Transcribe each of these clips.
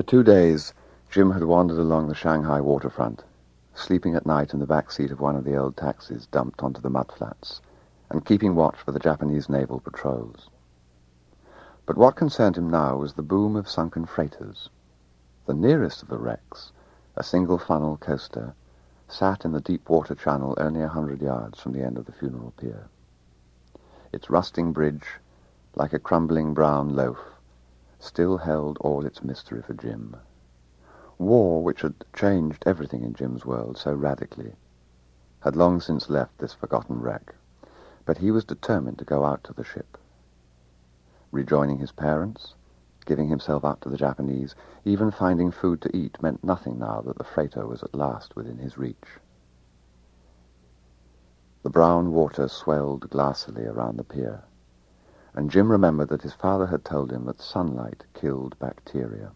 For 2 days, Jim had wandered along the Shanghai waterfront, sleeping at night in the back seat of one of the old taxis dumped onto the mudflats, and keeping watch for the Japanese naval patrols. But what concerned him now was the boom of sunken freighters. The nearest of the wrecks, a single-funnel coaster, sat in the deep water channel only 100 yards from the end of the funeral pier. Its rusting bridge, like a crumbling brown loaf, still held all its mystery for Jim. War, which had changed everything in Jim's world so radically, had long since left this forgotten wreck, but he was determined to go out to the ship. Rejoining his parents, giving himself up to the Japanese, even finding food to eat meant nothing now that the freighter was at last within his reach. The brown water swelled glassily around the pier, and Jim remembered that his father had told him that sunlight killed bacteria.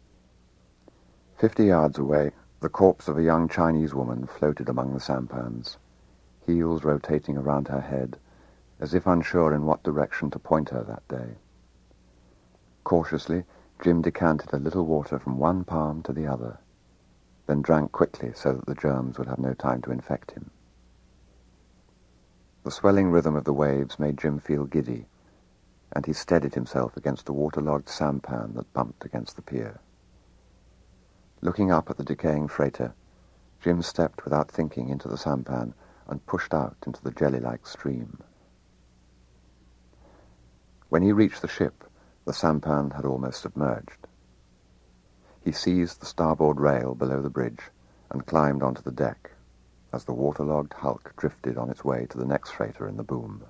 50 yards away, the corpse of a young Chinese woman floated among the sampans, heels rotating around her head, as if unsure in what direction to point her that day. Cautiously, Jim decanted a little water from one palm to the other, then drank quickly so that the germs would have no time to infect him. The swelling rhythm of the waves made Jim feel giddy, and he steadied himself against a waterlogged sampan that bumped against the pier. Looking up at the decaying freighter, Jim stepped without thinking into the sampan and pushed out into the jelly-like stream. When he reached the ship, the sampan had almost submerged. He seized the starboard rail below the bridge and climbed onto the deck as the waterlogged hulk drifted on its way to the next freighter in the boom.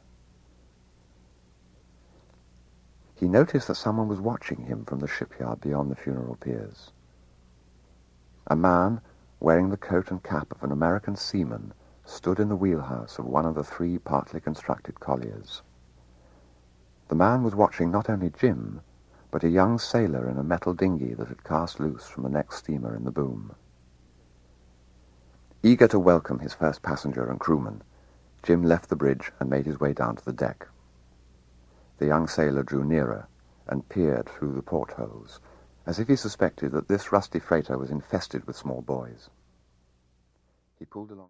He noticed that someone was watching him from the shipyard beyond the funeral piers. A man, wearing the coat and cap of an American seaman, stood in the wheelhouse of one of the 3 partly constructed colliers. The man was watching not only Jim, but a young sailor in a metal dinghy that had cast loose from the next steamer in the boom. Eager to welcome his first passenger and crewman, Jim left the bridge and made his way down to the deck. The young sailor drew nearer and peered through the portholes, as if he suspected that this rusty freighter was infested with small boys. He pulled along.